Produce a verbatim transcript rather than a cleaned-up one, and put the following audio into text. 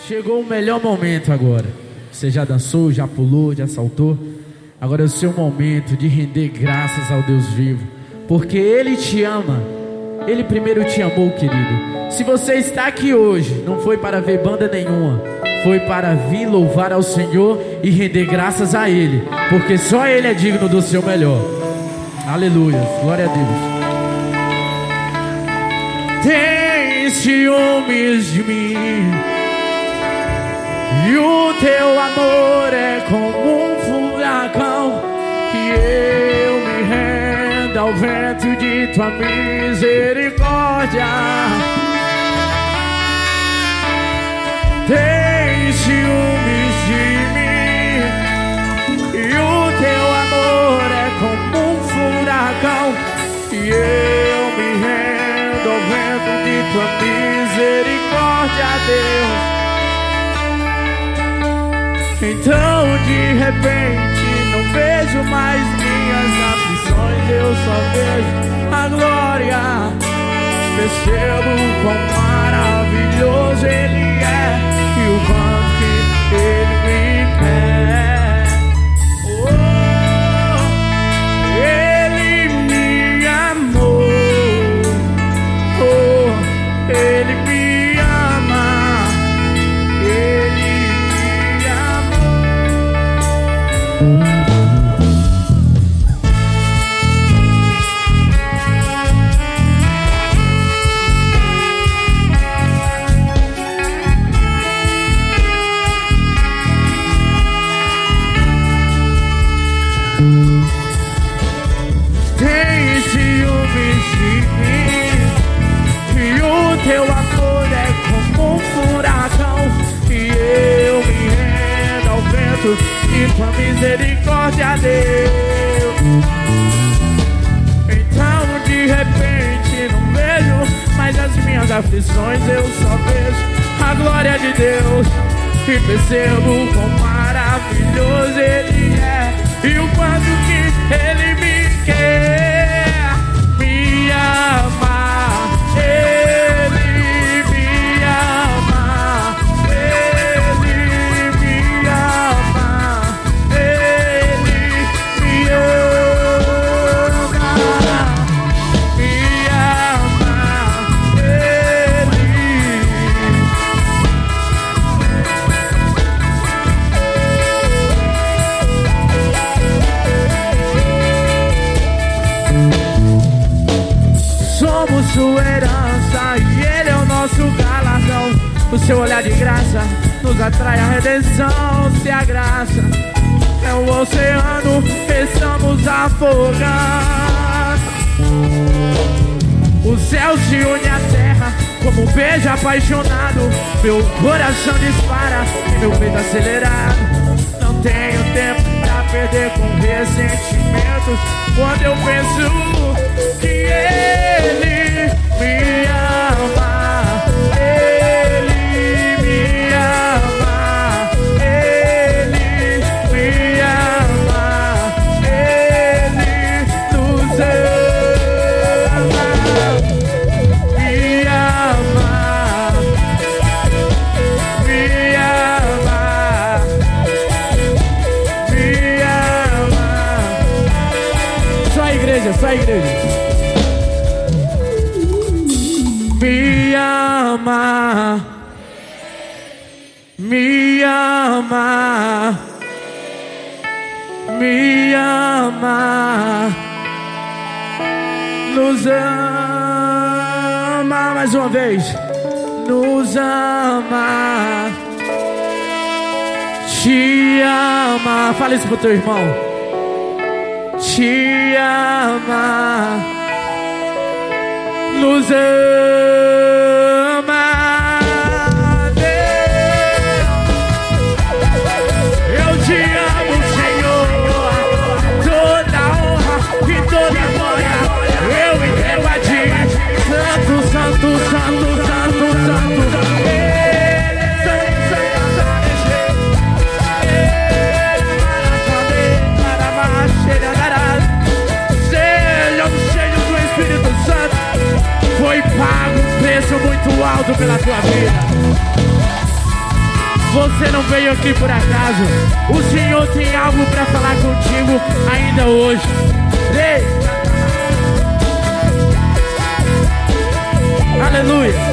Chegou o melhor momento agora. Você já dançou, já pulou, já saltou. Agora é o seu momento de render graças ao Deus vivo, porque Ele te ama. Ele primeiro te amou, querido. Se você está aqui hoje, não foi para ver banda nenhuma, foi para vir louvar ao Senhor e render graças a Ele, porque só Ele é digno do seu melhor. Aleluia, glória a Deus. Tem ciúmes de mim, e o teu amor é como um furacão, que eu me renda ao vento de tua misericórdia. Tem ciúmes de mim, e o teu amor é como um furacão, que eu me rendo ao vento de tua misericórdia, Deus. Então de repente não vejo mais minhas aflições, eu só vejo a glória. Percebo quão maravilhoso Ele é e o quanto que Ele me quer. Oh, Ele me amou. Oh, Ele me ama. Ele tem ciúmes de mim, e o teu amor é como um furacão, e eu me rendo ao vento e tua misericórdia, Deus. Então de repente não vejo mais as minhas aflições, eu só vejo a glória de Deus, e percebo quão maravilhoso Ele é e o quanto que Ele me quer. Me ama, Ele me ama, Ele me ama, Ele me ama, me ama, Ele. Somos sua herança e Ele é o nosso galardão. O seu olhar de graça nos atrai a redenção. Se a graça é o oceano, estamos afogando. O céu se une à terra como um beijo apaixonado. Meu coração dispara e meu peito acelerado. Não tenho tempo pra perder com ressentimentos quando eu penso que Ele me ama, Ele me ama, Ele me ama, Ele nos ama, me ama, me ama, me ama. Só a igreja, só a igreja. Me ama, me ama, me ama, nos ama, mais uma vez, nos ama, te ama. Fala isso pro teu irmão. Te ama, nos ama, Deus. Eu te amo, Senhor. Toda honra e toda glória eu entrego a ti. Santo, santo, santo, santo, santo. Sejam cheios do Espírito Santo. Foi pago pelo Você não veio aqui por acaso. O Senhor tem algo para falar contigo ainda hoje. Ei! Aleluia!